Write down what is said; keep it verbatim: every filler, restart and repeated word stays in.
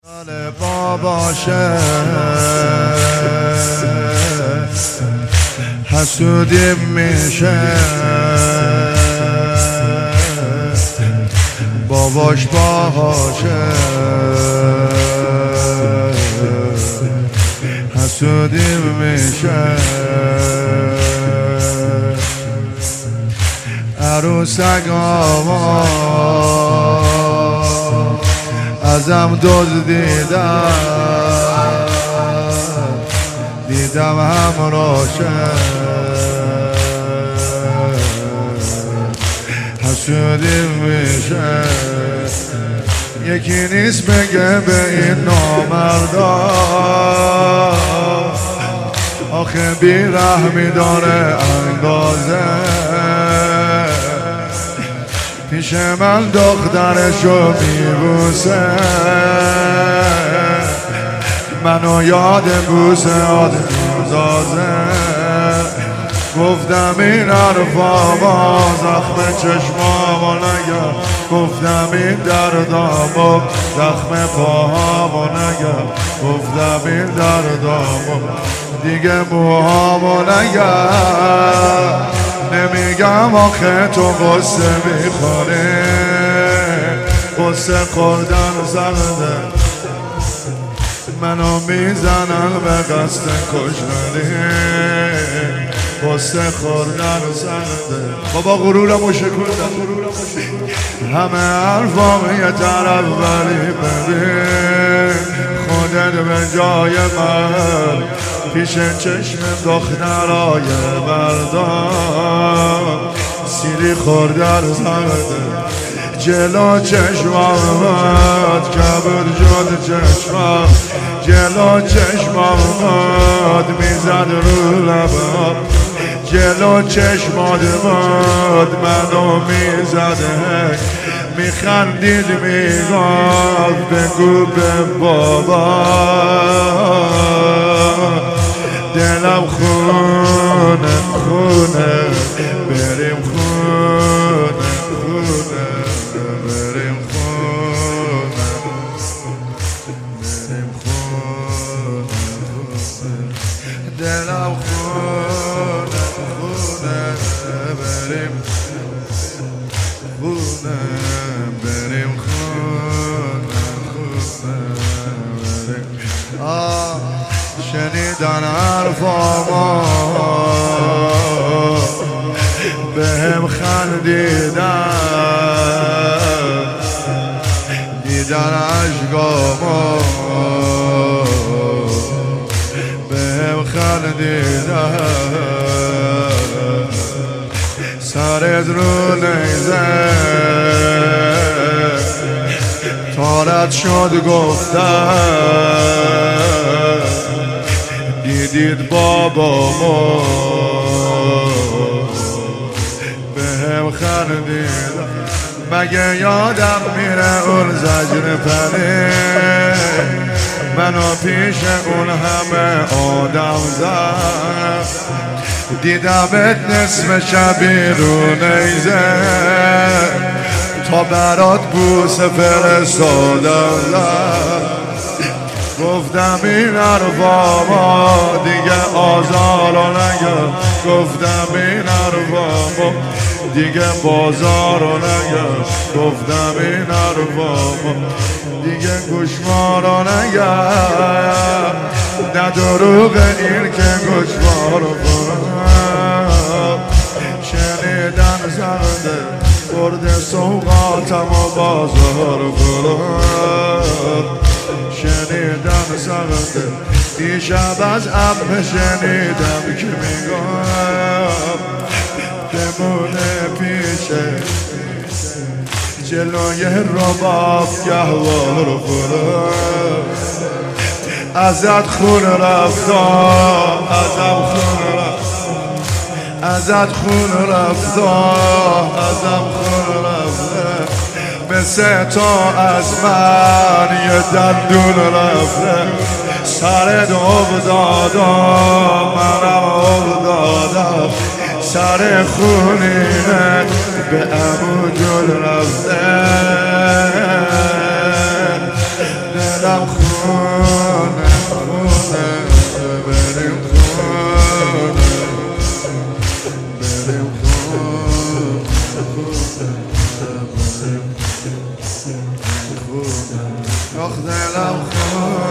باباشه حسودی میشه باباش باهاشه حسودی میشه عروسک آوا ازم دزدیدم دیدم همراشه حسودی میشه یکی نیست بگه به این نامردا آخه بیرحمی داره اندازه پیش من دخترشو میبوسه منو یاد بوسه آدم میزازه گفتم این حرفا با زخم چشمامو نگم گفتم این دردامو زخم پاهامو نگم گفتم این دردامو دیگه موهامو نگم نمیگم آخه تو قصه میخوری قصه خوردن زنده منو میزنن به قصد کشتنی قصه خوردن زنده بابا غرورمو شکردم همه حرفام یه طرف ولی ببین خودت به جای من پیش چشم دخترای مردان سیری خوردن زنده جلو چشمات کبر جد چشمات جلو چشمات میزد رو لبات جلو چشمات باد منو میزده میخندید میگفت بگو به بابا دلم خونه خونه بریم خونه خونه بریم خونه بریم خونه دلم خونه خونه بریم خونه بریم خونه خونه بریم آه شنیدن حرفامو بهم خندیدن دیدن عشقامو بهم خندیدن سرت رو نیزه تارت شد گفتن دیدید بابامو بهم خندید مگه یادم میره اون زجر پره منو پیش اون همه آدم زد دیدمت نصف شبی رو نیزه تا برات بوسه فرستادم زد گفتم این حرفامو دیگه آزارو نگم گفتم این حرفامو دیگه بازارو نگم گفتم این حرفامو دیگه گوشمارو نگم نه دروغ این که گوشمارو کنم شنیدن زنده برده سوقاتم و بازار کنم شنیدم زنده دیشب از عمه شنیدم که میگم بمونه پیشه جلوی رباب گهوار خورم ازت خون رفتم ازم خون رفتم ازت خون رفتم ازم خون رفتم مثل تو از من یه دندون رفته سرت افتادم منم افتادم سر خونینت به عمو جل رفته دلم خونه خونه بریم خونه بریم خونه خونه آخ دلم خونه